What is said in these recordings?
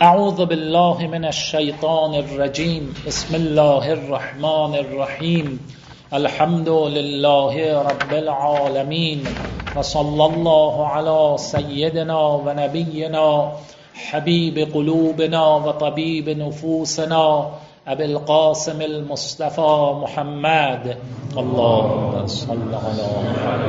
اعوذ بالله من الشیطان الرجیم. بسم الله الرحمن الرحیم. الحمد لله رب العالمین و صلی الله علی سیدنا و نبینا حبیب قلوبنا و طبیب نفوسنا ابی القاسم المصطفى محمد. اللهم صل علی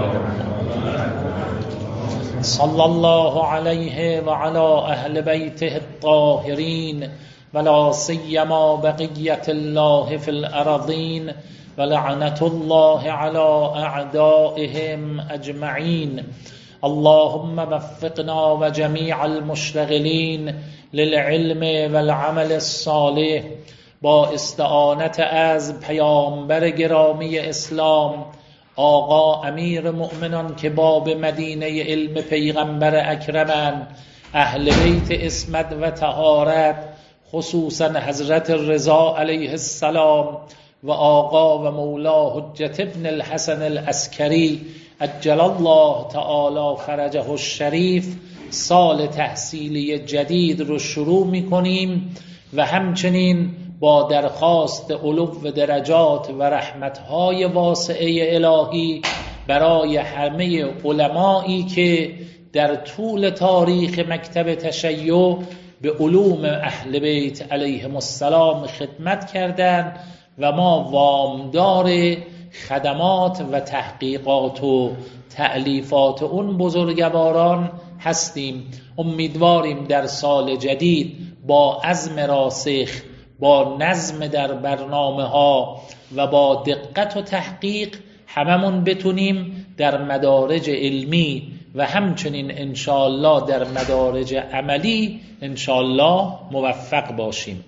محمد صلی الله علیه و علی اهل بیته الطاهرین ولا سیما بقیت الله فی الارضین و لعنت الله علی اعدائهم اجمعین. اللهم وفقنا و جمیع المشتغلین للعلم والعمل الصالح با استعانت از پیامبر گرامی اسلام آقا امیر مؤمنان که باب مدینه علم پیغمبر اکرمن، اهل بیت عصمت و طهارت، خصوصا حضرت رضا علیه السلام و آقا و مولا حجت ابن الحسن العسکری عجل الله تعالی فرجه الشریف. سال تحصیلی جدید رو شروع می‌کنیم و همچنین با درخواست علو و درجات و رحمت‌های واسعه الهی برای همه علمایی که در طول تاریخ مکتب تشیع به علوم اهل بیت علیهم السلام خدمت کردند و ما وامدار خدمات و تحقیقات و تألیفات اون بزرگواران هستیم. امیدواریم در سال جدید با عزم راسخ، با نظم در برنامه ها و با دقت و تحقیق هممون بتونیم در مدارج علمی و همچنین انشاءالله در مدارج عملی انشاءالله موفق باشیم.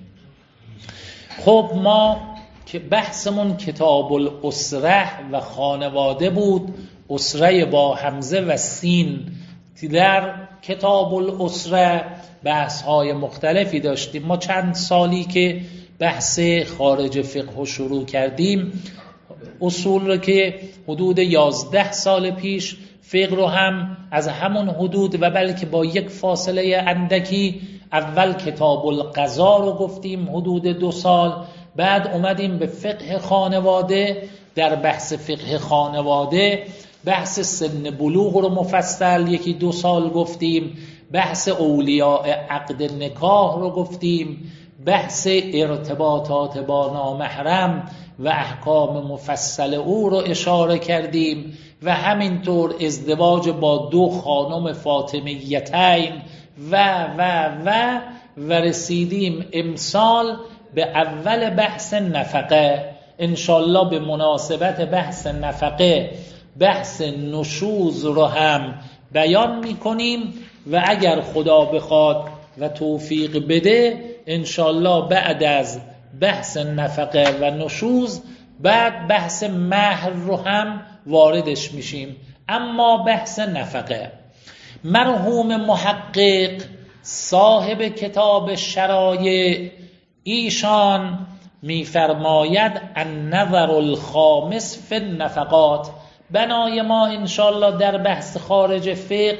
خب ما که بحثمون کتاب الاسره و خانواده بود، اسره با همزه و سین. در کتاب الاسره بحث های مختلفی داشتیم. ما چند سالی که بحث خارج فقه شروع کردیم، اصول رو که حدود 11 سال پیش، فقه رو هم از همون حدود و بلکه با یک فاصله اندکی، اول کتاب القضا رو گفتیم حدود 2 سال، بعد اومدیم به فقه خانواده. در بحث فقه خانواده بحث سن بلوغ رو مفصل 1-2 سال گفتیم، بحث اولیاء عقد نکاح رو گفتیم، بحث ارتباطات با نامحرم و احکام مفصل او رو اشاره کردیم و همینطور ازدواج با 2 خانم فاطمیتین و رسیدیم امسال به اول بحث نفقه. انشالله به مناسبت بحث نفقه بحث نشوز رو هم بیان میکنیم و اگر خدا بخواد و توفیق بده انشالله بعد از بحث نفقه و نشوز بعد بحث مهر رو هم واردش میشیم. اما بحث نفقه، مرحوم محقق صاحب کتاب شرایع ایشان میفرماید النظر الخامس فی النفقات. بنای ما انشالله در بحث خارج فقه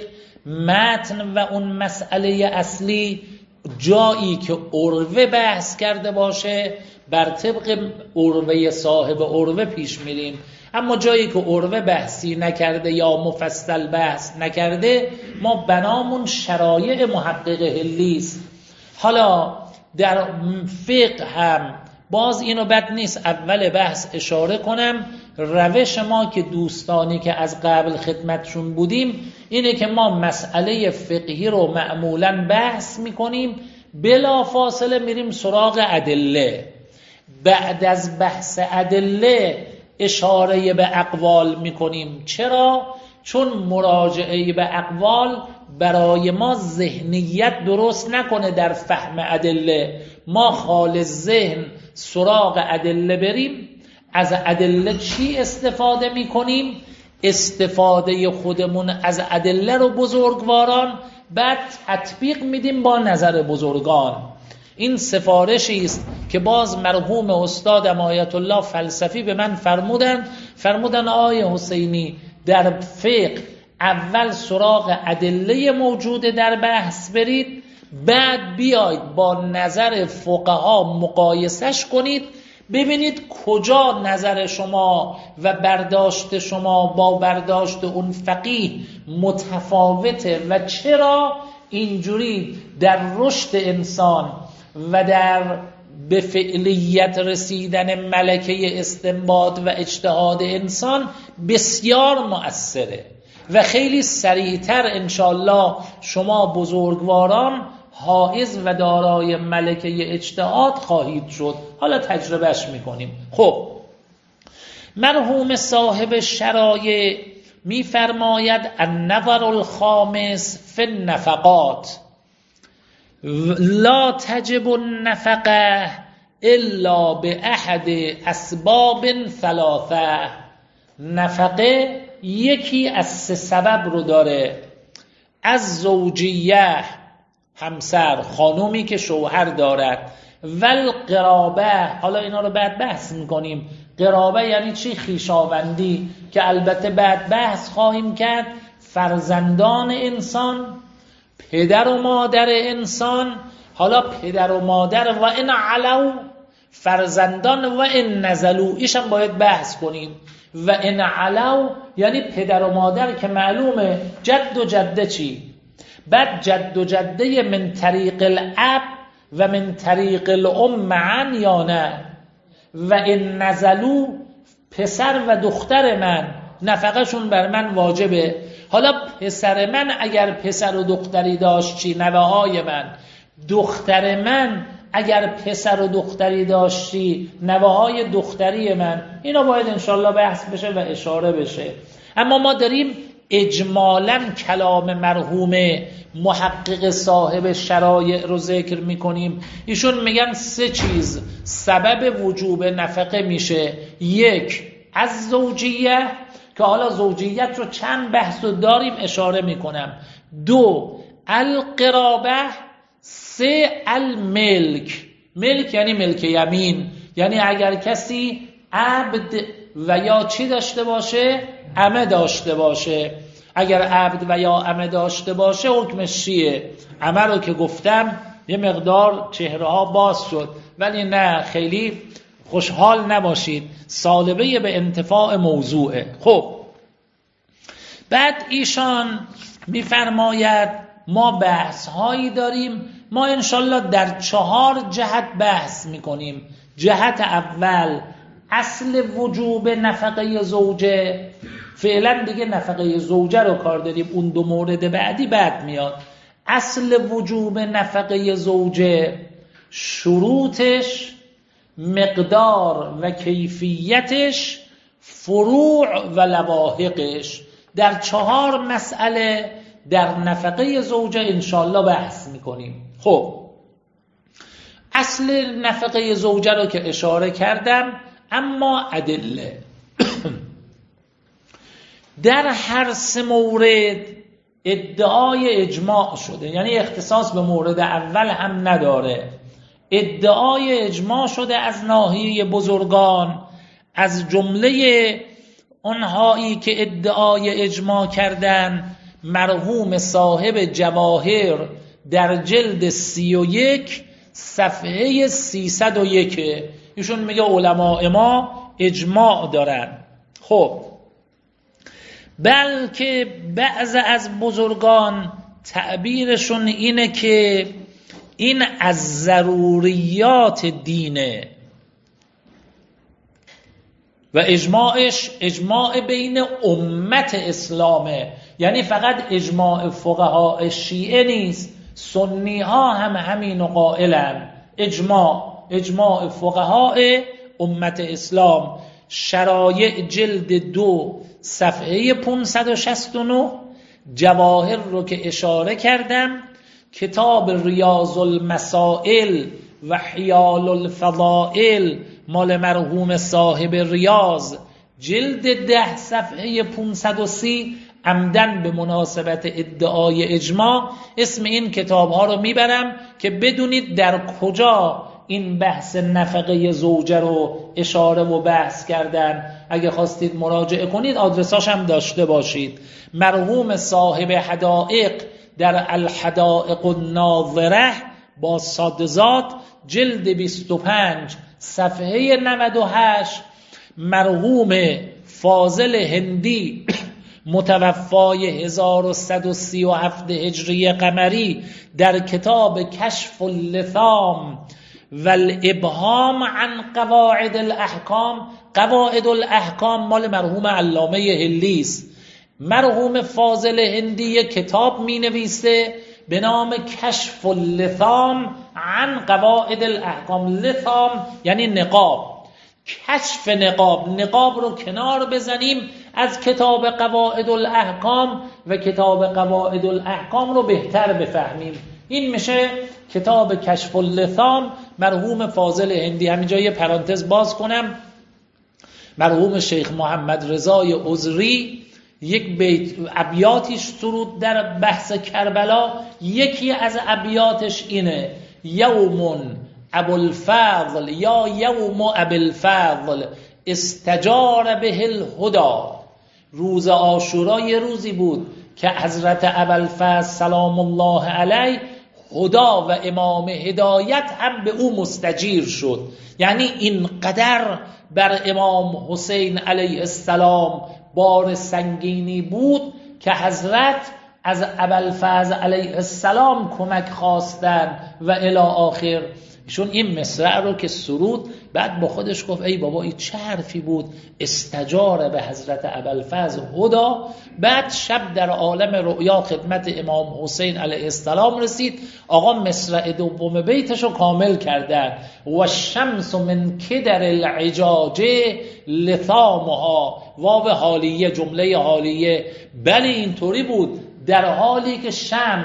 متن و اون مسئله اصلی جایی که عروه بحث کرده باشه بر طبق عروه صاحب عروه پیش میریم، اما جایی که عروه بحثی نکرده یا مفصل بحث نکرده ما بنامون شرایع محقق هلیست. حالا در فقه هم باز اینو بد نیست اول بحث اشاره کنم، روش ما که دوستانی که از قبل خدمتشون بودیم اینه که ما مسئله فقهی رو معمولاً بحث میکنیم، بلا فاصله میریم سراغ ادله. بعد از بحث ادله اشاره به اقوال میکنیم. چرا؟ چون مراجعه به اقوال برای ما ذهنیت درست نکنه در فهم ادله. ما خالص ذهن سراغ ادله بریم، از ادله چی استفاده میکنیم؟ استفاده خودمون از ادله رو بزرگواران بعد تطبیق میدیم با نظر بزرگان. این سفارشی است که باز مرحوم استادم آیت الله فلسفی به من فرمودن آقای حسینی در فقه اول سراغ ادله موجوده در بحث برید، بعد بیاید با نظر فقها مقایسش کنید، ببینید کجا نظر شما و برداشت شما با برداشت اون فقیه متفاوته و چرا اینجوری در رشد انسان و در به فعلیت رسیدن ملکه استنباط و اجتهاد انسان بسیار مؤثره و خیلی سریعتر انشالله شما بزرگواران حائز و دارای ملکه اجتهاد خواهید شد. حالا تجربهش میکنیم. خب مرحوم صاحب شرایع میفرماید النظر الخامس فی النفقات لا تجب النفقه الا باحد اسباب ثلاثه. نفقه یکی از سه سبب رو داره: از زوجیه، همسر، خانومی که شوهر دارد، و القرابه. حالا اینا رو بعد بحث میکنیم. قرابه یعنی چی؟ خویشاوندی، که البته بعد بحث خواهیم کرد. فرزندان انسان، پدر و مادر انسان. حالا پدر و مادر و ان علو، فرزندان و ان نزلو، ایشم باید بحث کنیم. و ان علو یعنی پدر و مادر که معلومه، جد و جده چی؟ بعد جد و جده من طریق الاب و من طریق الام معا یا نه؟ و ان نزلو پسر و دختر من نفقهشون بر من واجبه. حالا پسر من اگر پسر و دختری داشت چی؟ نوه‌های من. دختر من اگر پسر و دختری داشتی، نوه‌های دختری من. اینا باید انشالله بحث بشه و اشاره بشه. اما ما داریم اجمالاً کلام مرحوم محقق صاحب شرایع رو ذکر میکنیم. ایشون میگن سه چیز سبب وجوب نفقه میشه: یک، از زوجیه، که حالا زوجیت رو چند بحث رو داریم اشاره میکنم. دو، القرابه. سه، الملک. ملک یعنی ملک یمین، یعنی اگر کسی عبد و یا چی داشته باشه؟ عمه داشته باشه. اگر عبد و یا عمه داشته باشه حکمش چیه؟ عمه رو که گفتم یه مقدار چهره ها باز شد، ولی نه خیلی خوشحال نباشید، سالبه به انتفاع موضوعه. خب بعد ایشان میفرماید ما بحث هایی داریم، ما انشالله در 4 جهت بحث میکنیم. جهت اول اصل وجوب نفقه زوجه. فعلا دیگه نفقه زوجه رو کار داریم، اون 2 مورد بعدی بعد میاد. اصل وجوب نفقه زوجه، شروطش، مقدار و کیفیتش، فروع و لواحقش. در 4 مسئله در نفقه زوجه انشالله بحث میکنیم. خب اصل نفقه زوجه رو که اشاره کردم، اما ادله در هر 3 مورد ادعای اجماع شده، یعنی اختصاص به مورد اول هم نداره. ادعای اجماع شده از ناحیه بزرگان، از جمله اونهایی که ادعای اجماع کردن مرحوم صاحب جواهر در جلد 31 صفحه 301. ایشون میگه علماء ما اجماع دارن. خب بلکه بعض از بزرگان تعبیرشون اینه که این از ضروریات دینه و اجماعش اجماع بین امت اسلامه، یعنی فقط اجماع فقها شیعه نیست، سنی ها هم همینو قائلن. اجماع فقها امت اسلام. شرایع جلد 2 صفحه 569. جواهر رو که اشاره کردم، کتاب ریاض المسائل و حیال الفضائل مال مرحوم صاحب ریاض جلد 10 صفحه 530. عمدن به مناسبت ادعای اجماع اسم این کتاب ها رو میبرم که بدونید در کجا این بحث نفقه زوجه رو اشاره و بحث کردن. اگه خواستید مراجعه کنید آدرساش هم داشته باشید. مرحوم صاحب حدائق در الحدائق الناظره با صادزاد جلد 25 صفحه 98 مرحوم فاضل هندی متوفای 1137 هجری قمری در کتاب کشف اللثام و الابهام عن قواعد الاحکام، قواعد الاحکام مال مرحوم علامه هلی است. مرحوم فاضل هندی کتاب می نویسه به نام کشف اللثام عن قواعد الاحکام. لثام یعنی نقاب، کشف نقاب رو کنار بزنیم، از کتاب قواعد الاحکام و کتاب قواعد الاحکام رو بهتر بفهمیم. این میشه کتاب کشف اللثام مرحوم فاضل هندی. همینجا یه پرانتز باز کنم، مرحوم شیخ محمد رضای عذری یک بیت ابیاتش سرود در بحث کربلا. یکی از ابیاتش اینه: یوم ابوالفضل یا یوم ابوالفضل استجار به الهدی. روز عاشورا یه روزی بود که حضرت ابوالفضل سلام الله علیه خدا و امام هدایت هم به او مستجیر شد. یعنی اینقدر بر امام حسین علیه السلام بار سنگینی بود که حضرت از ابوالفضل علیه السلام کمک خواستن و الی آخر. ایشون این مصرع رو که سرود بعد با خودش گفت ای بابا این چه حرفی بود، استجار به حضرت ابوالفضل هدا. بعد شب در عالم رؤیا خدمت امام حسین علیه السلام رسید، آقا مصرع دوم بیتش رو کامل کردن: و الشمس من کدر العجاج لثامها. واو حالیه، جمله حالیه. بله اینطوری بود، در حالی که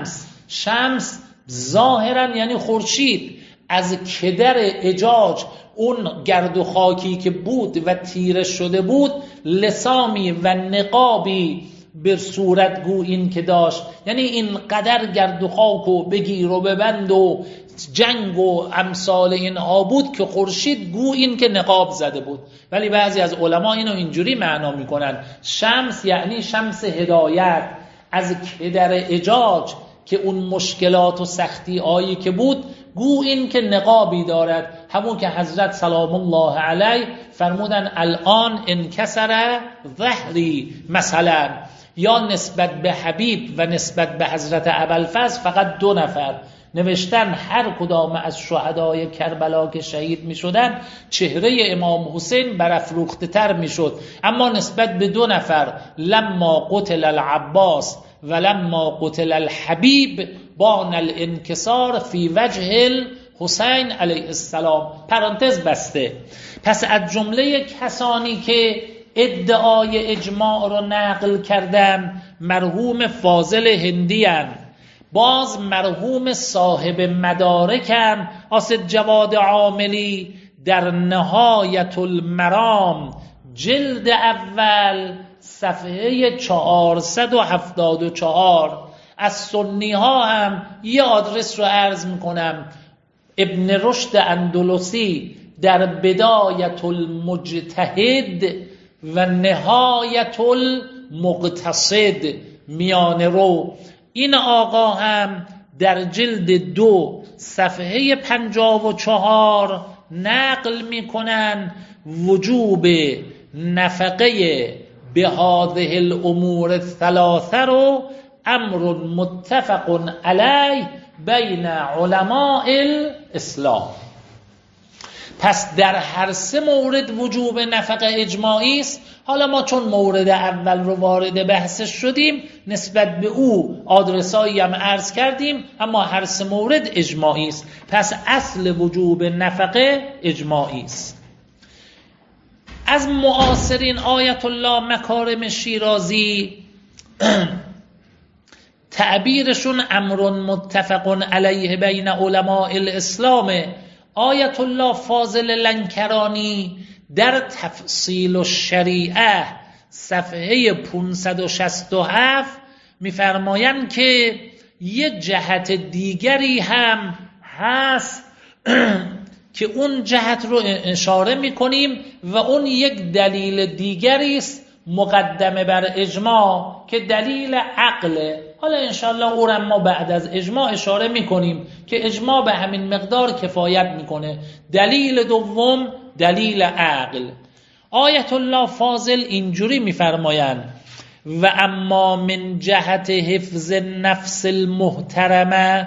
شمس ظاهرا یعنی خورشید از کدر اجاج، اون گرد و خاکی که بود و تیره شده بود، لثامی و نقابی به صورت گو این که داشت. یعنی این قدر گرد و خاک و بگیر و ببند و جنگ و امثال اینها بود که خورشید گو این که نقاب زده بود. ولی بعضی از علما اینو اینجوری معنا میکنن: شمس یعنی شمس هدایت، از کدر اجاج که اون مشکلات و سختی هایی که بود گو این که نقابی دارد. همون که حضرت سلام الله علیه فرمودن الان انکسر ظهری مثلا، یا نسبت به حبیب و نسبت به حضرت ابوالفضل فقط 2 نفر نوشتن هر کدام از شهدای کربلا که شهید می شدن چهره امام حسین برافروخته تر می شد، اما نسبت به 2 نفر لما قتل العباس و لما قتل الحبیب بان الانکسار فی وجه الحسین علیه السلام. پرانتز بسته. پس از جمله کسانی که ادعای اجماع رو نقل کردن مرحوم فاضل هندی هن. باز مرحوم صاحب مدارکن آسد جواد عاملی در نهایت المرام جلد اول صفحه 474. از سنی ها هم یه آدرس رو عرض میکنم: ابن رشد اندلسی در بدایت المجتهد و نهایت المقتصد میانه رو. این آقا هم در جلد 2 صفحه 54 نقل میکنن وجوب نفقه به هذه الامور الثلاثه رو امر متفق علیه بین علماء الاسلام. پس در هر 3 مورد وجوب نفقه اجماعی است. حالا ما چون مورد اول رو وارد بحث شدیم نسبت به او آدرسایی هم عرض کردیم، اما هر 3 مورد اجماعی است. پس اصل وجوب نفقه اجماعی است. از معاصرین آیت الله مکارم شیرازی تعبیرشون امر متفق علیه بین علماء الاسلام. آیت الله فاضل لنکرانی در تفصیل الشریعه صفحه 567 میفرمایند که یک جهت دیگری هم هست که اون جهت رو اشاره میکنیم و اون یک دلیل دیگری است مقدمه بر اجماع که دلیل عقل. حالا انشالله او را ما بعد از اجماع اشاره میکنیم که اجماع به همین مقدار کفایت میکنه. دلیل دوم دلیل عقل. آیت الله فاضل اینجوری میفرمایند و اما من جهت حفظ نفس المحترمه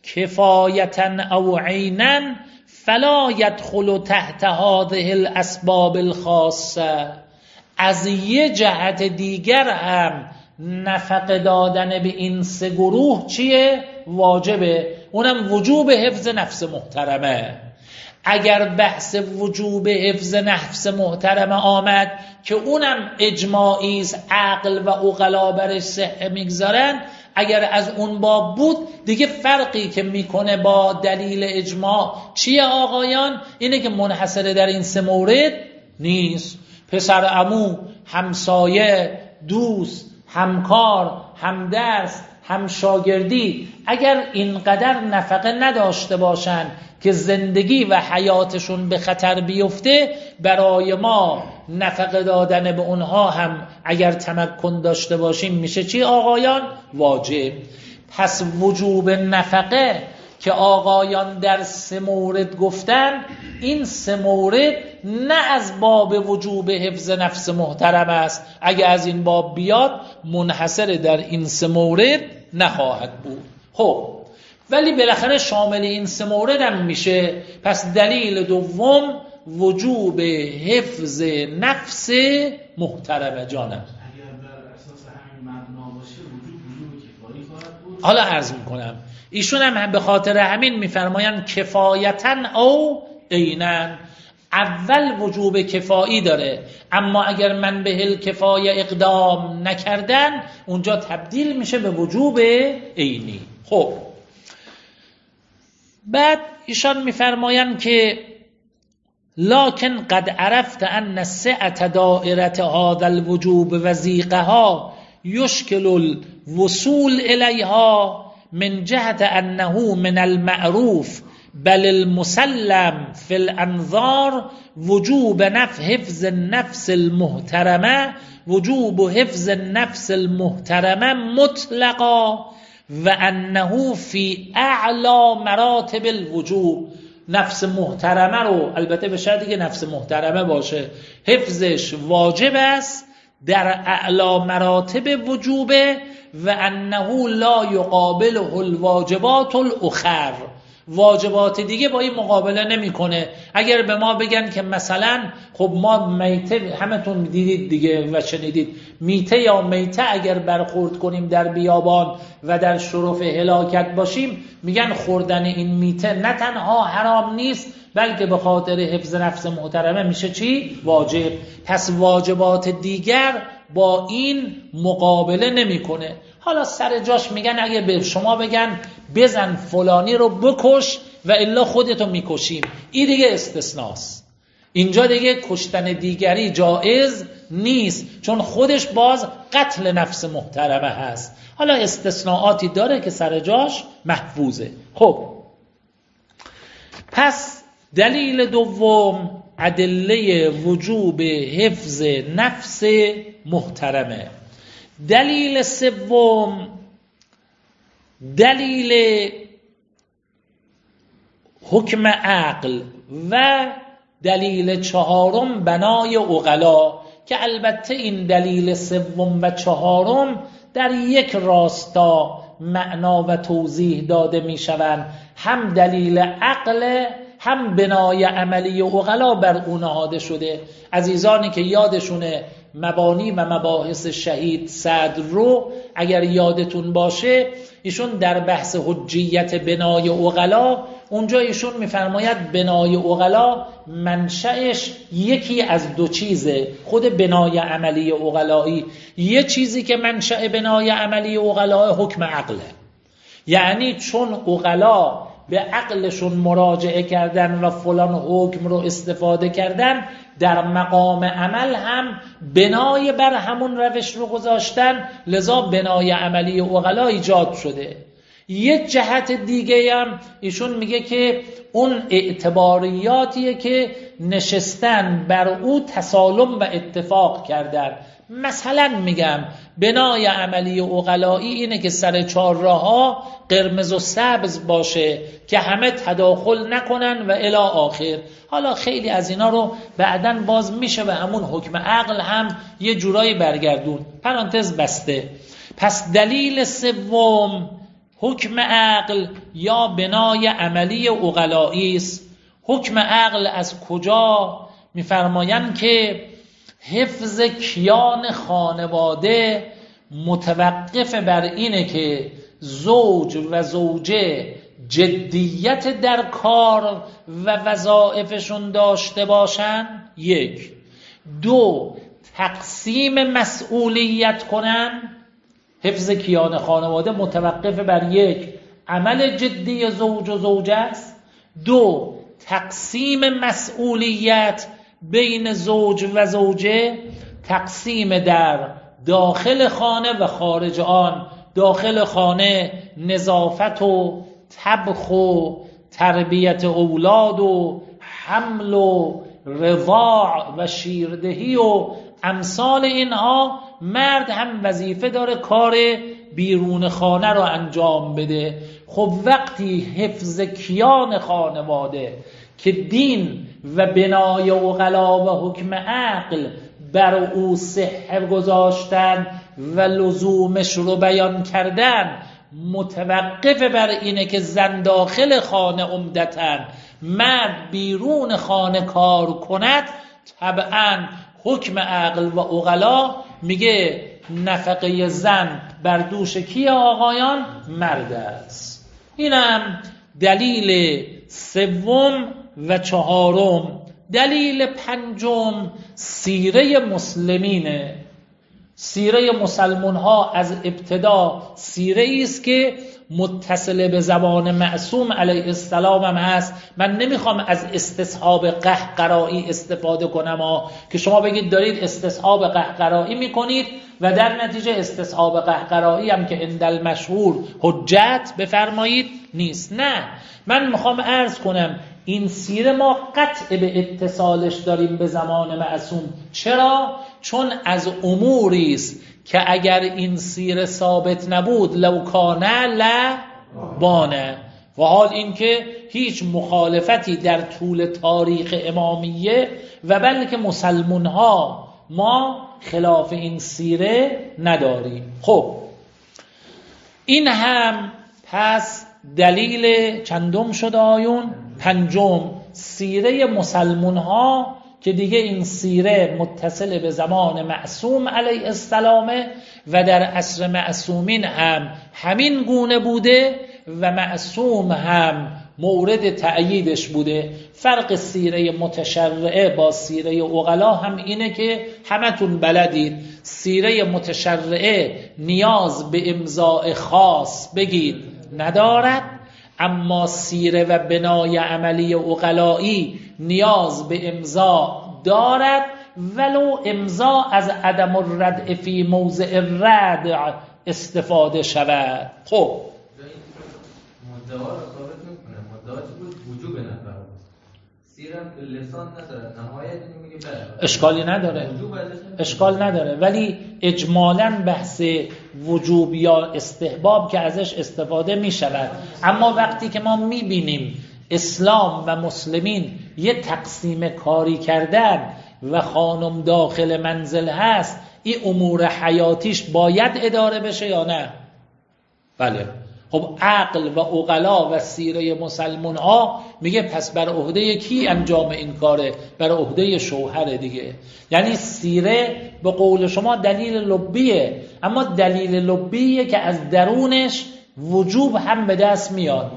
کفایتا او عینا فلا یدخل تحت هذه الاسباب الخاصه. از یه جهت دیگر هم نفقه دادن به این سه گروه چیه؟ واجبه، اونم وجوب حفظ نفس محترمه. اگر بحث وجوب حفظ نفس محترمه آمد که اونم اجماعی است، عقل و عقلا برش صحه میگذارن، اگر از اون باب بود دیگه فرقی که میکنه با دلیل اجماع چیه آقایان؟ اینه که منحصر در این سه مورد نیست. پسر عمو، همسایه، دوست، همکار، همدرس، همشاگردی اگر اینقدر نفقه نداشته باشن که زندگی و حیاتشون به خطر بیفته، برای ما نفقه دادن به اونها هم اگر تمکن داشته باشیم میشه چی آقایان؟ واجب. پس وجوب نفقه که آقایان در سه مورد گفتن، این سه مورد نه از باب وجوب حفظ نفس محترم است. اگه از این باب بیاد منحصر در این سه مورد نخواهد بود. خب ولی بالاخره شامل این سه مورد هم میشه. پس دلیل دوم وجوب حفظ نفس محترمه. جانم اگر بر اساس همین مبنا باشه وجوب کفایی خواهد بود. حالا عرض میکنم ایشون هم به خاطر همین میفرمایند کفایتا او عینا. اول وجوب کفایی داره، اما اگر من به الکفایه اقدام نکردن اونجا تبدیل میشه به وجوب عینی. خب بعد ایشان میفرمایند که لکن قد عرفت ان سعة دائرة هذا الوجوب وضيقها يشكل الوصول إليها من جهة أنه من المعروف بل المسلم في الأنظار وجوب حفظ النفس المحترمة وجوب حفظ النفس المحترمة مطلقا وأنه في أعلى مراتب الوجوب. نفس محترمه رو، البته به شرطی که نفس محترمه باشه، حفظش واجب است، در اعلی مراتب وجوبه و انه لا یقابله الواجبات الاخر. واجبات دیگه با این مقابله نمیکنه. اگر به ما بگن که مثلا خب ما میته، همتون دیدید دیگه و شنیدید، میته یا میته اگر برخورد کنیم در بیابان و در شرف هلاکت باشیم، میگن خوردن این میته نه تنها حرام نیست بلکه به خاطر حفظ نفس محترمه میشه چی؟ واجب. پس واجبات دیگر با این مقابله نمیکنه. حالا سر جاش میگن اگه به شما بگن بزن فلانی رو بکش و الا خودتو میکشیم، این دیگه استثناست. اینجا دیگه کشتن دیگری جایز نیست، چون خودش باز قتل نفس محترمه هست. حالا استثناءاتی داره که سر جاش محفوظه. خب پس دلیل دوم ادله وجوب حفظ نفس محترمه. دلیل سوم دلیل حکم عقل و دلیل چهارم بنای عقلا، که البته این دلیل سوم و چهارم در یک راستا معنا و توضیح داده می شوند. هم دلیل عقل هم بنای عملی عقلا بر اون نهاده شده. عزیزانی که یادشونه مبانی و مباحث شهید صدر رو اگر یادتون باشه، ایشون در بحث حجیت بنای عقلا اونجا ایشون میفرماید بنای عقلا منشأش یکی از دو چیزه. خود بنای عملی عقلایی یه چیزی که منشأ بنای عملی عقلا حکم عقله، یعنی چون عقلا به عقلشون مراجعه کردن و فلان حکم رو استفاده کردن، در مقام عمل هم بنای بر همون روش رو گذاشتن، لذا بنای عملی عقلا ایجاد شده. یک جهت دیگه هم ایشون میگه که اون اعتباریاتیه که نشستن بر او تسالم و اتفاق کردن. مثلا میگم بنای عملی عقلایی اینه که سر چهارراه‌ها قرمز و سبز باشه که همه تداخل نکنن و الی آخر. حالا خیلی از اینا رو بعداً باز میشه به همون حکم عقل هم یه جورایی برگردون. پرانتز بسته. پس دلیل سوم حکم عقل یا بنای عملی عقلایی است. حکم عقل از کجا؟ میفرمایند که حفظ کیان خانواده متوقف بر اینه که زوج و زوجه جدیت در کار و وظایفشون داشته باشن. 1. 2. تقسیم مسئولیت کنن. حفظ کیان خانواده متوقف بر 1. عمل جدی زوج و زوجه است. 2. تقسیم مسئولیت بین زوج و زوجه، تقسیم در داخل خانه و خارج آن. داخل خانه نظافت و طبخ و تربیت اولاد و حمل و رضاع و شیردهی و امثال اینها. مرد هم وظیفه داره کار بیرون خانه رو انجام بده. خب وقتی حفظ کیان خانواده که دین و بنای عقلا و حکم عقل بر او صحه گذاشتن و لزومش رو بیان کردن، متوقف بر اینه که زن داخل خانه عمدتاً مرد بیرون خانه کار کند، طبعاً حکم عقل و عقلا میگه نفقه زن بر دوش کی آقایان؟ مرد است. اینم دلیل سوم و چهارم. دلیل پنجم سیره مسلمینه. سیره مسلمان ها از ابتدا سیره است که متصل به زبان معصوم علیه السلام هم هست. من نمیخوام از استصحاب قهقرایی استفاده کنم که شما بگید دارید استصحاب قهقرایی میکنید و در نتیجه استصحاب قهقرایی هم که اندل مشهور حجت بفرمایید نیست. نه، من میخوام عرض کنم این سیره ما قطع به اتصالش داریم به زمان معصوم. چرا؟ چون از اموری است که اگر این سیره ثابت نبود لو کانه لبانه. و حال این که هیچ مخالفتی در طول تاریخ امامیه و بلکه مسلمان ها ما خلاف این سیره نداریم. خب این هم پس دلیل چندم شد آیون؟ پنجم. سیره مسلمان ها که دیگه این سیره متصل به زمان معصوم علیه السلامه و در عصر معصومین هم همین گونه بوده و معصوم هم مورد تأییدش بوده. فرق سیره متشرعه با سیره عقلا هم اینه که همتون بلدید سیره متشرعه نیاز به امضاء خاص بگید ندارد، اما سیره و بنای عملی عقلایی نیاز به امضا دارد، ولو امضا از عدم الردع فی موضع الردع استفاده شود. خب مدعا رو ثابت میکنه، مدعا چی بود؟ وجوب نفر. سیرم لسان نداره، نهایت اینو میگه بله اشکالی نداره، اشکال نداره، ولی اجمالاً بحث وجوب یا استحباب که ازش استفاده میشود. اما وقتی که ما میبینیم اسلام و مسلمین یه تقسیم کاری کردن و خانم داخل منزل هست، این امور حیاتیش باید اداره بشه یا نه؟ بله. خب عقل و عقلا و سیره مسلمان ها میگه پس بر عهده کی انجام این کاره؟ بر عهده شوهر دیگه. یعنی سیره به قول شما دلیل لبیه، اما دلیل لبیه که از درونش وجوب هم به دست میاد.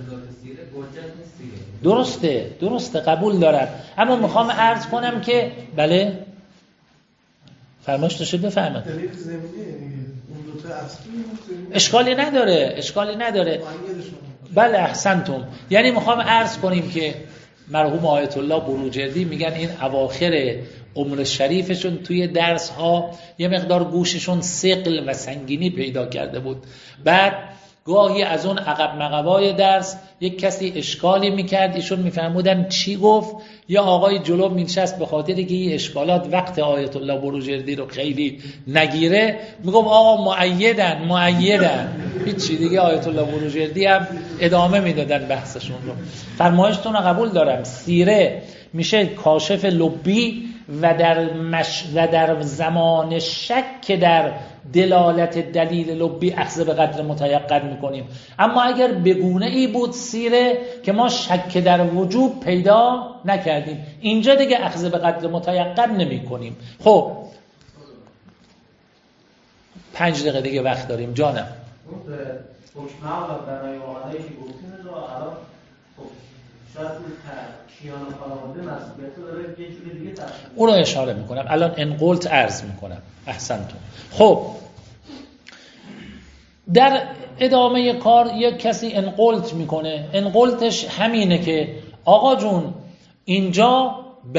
درسته قبول دارد، اما میخوام عرض کنم که بله فرمایش داشته بفهمم. دلیل زمینیه اون دو تا اصلی اشکالی نداره. بله احسنتم. یعنی میخوام عرض کنیم که مرحوم آیت الله بروجردی میگن این اواخر عمر شریفشون توی درس ها یه مقدار گوششون ثقل و سنگینی پیدا کرده بود. بعد گاهی از اون عقب مقبای درس یک کسی اشکالی میکرد، ایشون میفرمودن چی گفت، یا آقای جلو میشست به خاطر که این اشکالات وقت آیت الله بروجردی رو خیلی نگیره میگفت آقا مؤیدن هیچی دیگه. آیت الله بروجردی هم ادامه میدادن بحثشون رو. فرمایشتون رو قبول دارم، سیره میشه کاشف لبی و در زمان شک در دلالت دلیل لبی اخذ به قدر متیقن میکنیم. اما اگر بگونه ای بود سیره که ما شک در وجوب پیدا نکردیم، اینجا دیگه اخذ به قدر متیقن نمی کنیم. خب 5 دقیقه دیگه وقت داریم. جانم حکم عقل برای واقعی که گفتین رو الان شاید کیان و خانواده مسئولیت رو داره یه جوری دیگه تشکیل، او رو اشاره میکنم الان انقلت عرض میکنم. احسنتون. خب در ادامه کار یک کسی انقلت میکنه، انقلتش همینه که آقا جون اینجا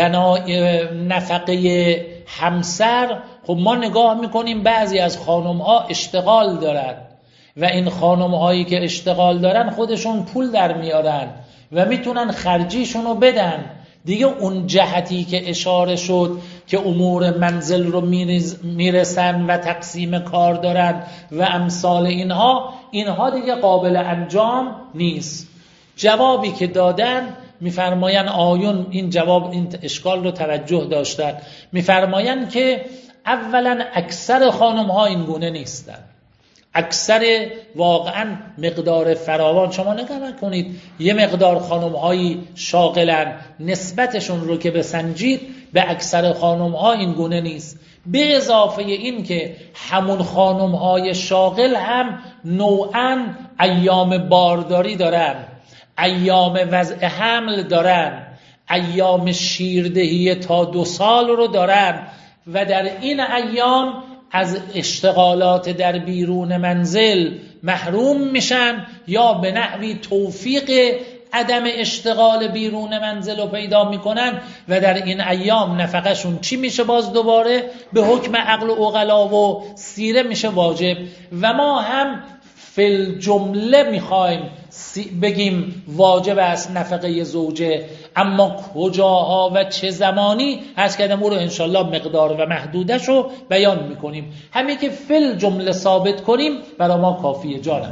نفقه همسر، خب ما نگاه میکنیم بعضی از خانم ها اشتغال دارن و این خانم هایی که اشتغال دارن خودشون پول در میارن و میتونن خرجیشونو بدن دیگه. اون جهتی که اشاره شد که امور منزل رو میرسن و تقسیم کار دارن و امثال اینها دیگه قابل انجام نیست. جوابی که دادن میفرماین آیون این جواب این اشکال رو توجه داشتن، میفرماین که اولا اکثر خانم ها این گونه نیستن، اکثر واقعا مقدار فراوان. شما نگاه کنید یه مقدار خانم هایی شاغلن، نسبتشون رو که بسنجید به اکثر خانم ها این گونه نیست. به اضافه این که همون خانم های شاغل هم نوعاً ایام بارداری دارن، ایام وضع حمل دارن، ایام شیردهی تا 2 سال رو دارن و در این ایام از اشتغالات در بیرون منزل محروم میشن یا به نحوی توفیق عدم اشتغال بیرون منزل رو پیدا میکنن و در این ایام نفقهشون چی میشه؟ باز دوباره به حکم عقل و عقلا و سیره میشه واجب. و ما هم فی الجمله میخوایم بگیم واجب است نفقه زوجه، اما کجاها و چه زمانی هست کردم او رو انشالله مقدار و محدودش رو بیان میکنیم. همین که فی الجمله ثابت کنیم برای ما کافیه. جانم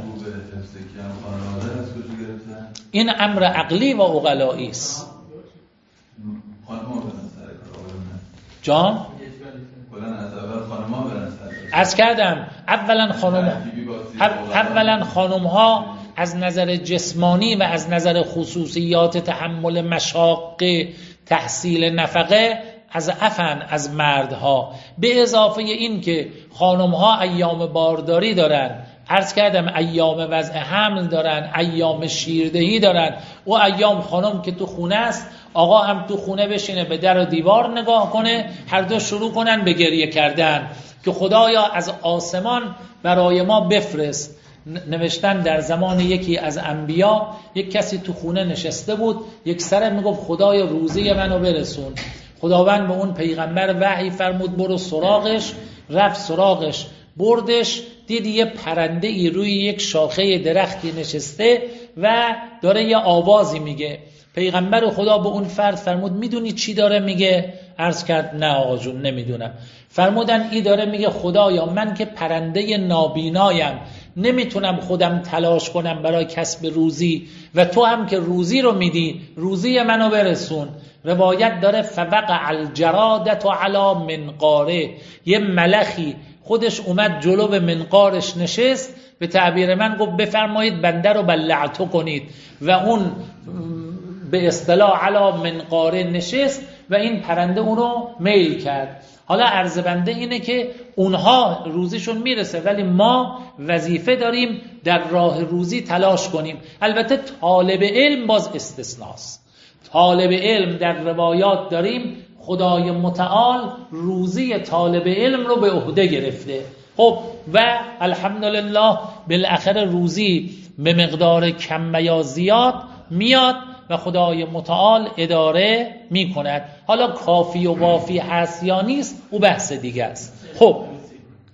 این امر عقلی و عقلایی است. جان عرض کردم اولا خانم ها از نظر جسمانی و از نظر خصوصیات تحمل مشاق تحصیل نفقه از عفن از مردها، به اضافه این که خانم ها ایام بارداری دارن، عرض کردم ایام وضع حمل دارن، ایام شیردهی دارن. او ایام خانم که تو خونه است، آقا هم تو خونه بشینه به در و دیوار نگاه کنه، هر دو شروع کنن به گریه کردن که خدایا از آسمان برای ما بفرست. نوشتن در زمان یکی از انبیا یک کسی تو خونه نشسته بود، یک سره میگفت خدای روزی منو برسون. خداوند به اون پیغمبر وحی فرمود برو سراغش. رفت سراغش، بردش، دید یه پرنده ای روی یک شاخه درختی نشسته و داره یه آوازی میگه. پیغمبر خدا به اون فرد فرمود میدونی چی داره میگه؟ عرض کرد نه آقا جون نمیدونم. فرمودن ای داره میگه خدایا من که پرنده نابینایم، نمیتونم خودم تلاش کنم برای کسب روزی و تو هم که روزی رو میدی، روزی منو برسون. روایت داره فوقع الجرادة علی منقاره، یه ملخی خودش اومد جلو به منقارش نشست، به تعبیر من گفت بفرمایید بنده رو بلعتو کنید و اون به اصطلاح علی منقاره نشست و این پرنده اونو میل کرد. حالا عرض بنده اینه که اونها روزیشون میرسه ولی ما وظیفه داریم در راه روزی تلاش کنیم. البته طالب علم باز استثناست. طالب علم در روایات داریم خدای متعال روزی طالب علم رو به عهده گرفته. خب و الحمدلله بالاخره روزی به مقدار کم یا زیاد میاد و خدای متعال اداره می کند. حالا کافی و وافی هست یا نیست او بحث دیگه است. خب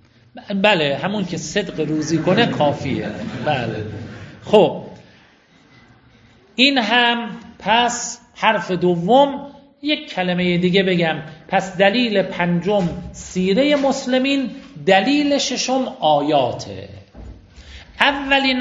بله همون که صدق روزی کنه کافیه. بله خب این هم پس حرف دوم. یک کلمه دیگه بگم. پس دلیل پنجم سیره مسلمین، دلیل ششم آیاته. اولین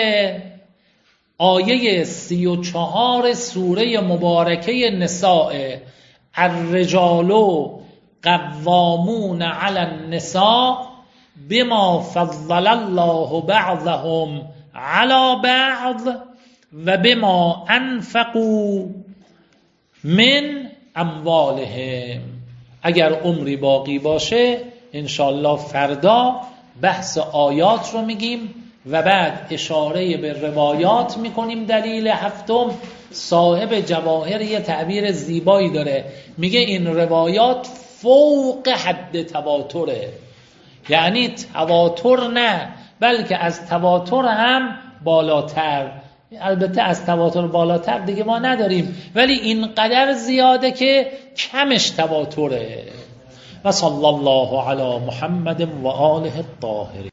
آیه 34 سوره مبارکه نساء، الرجال قوامون علی النساء بما فضل الله بعضهم علی بعض و بما انفقوا من اموالهم. اگر عمری باقی باشه انشالله فردا بحث آیات رو میگیم و بعد اشاره به روایات میکنیم. دلیل هفتم، صاحب جواهر یه تعبیر زیبایی داره، میگه این روایات فوق حد تواتره، یعنی تواتر نه بلکه از تواتر هم بالاتر. البته از تواتر بالاتر دیگه ما نداریم، ولی اینقدر زیاده که کمش تواتره. و صلی الله علی محمد و آله الطاهرین.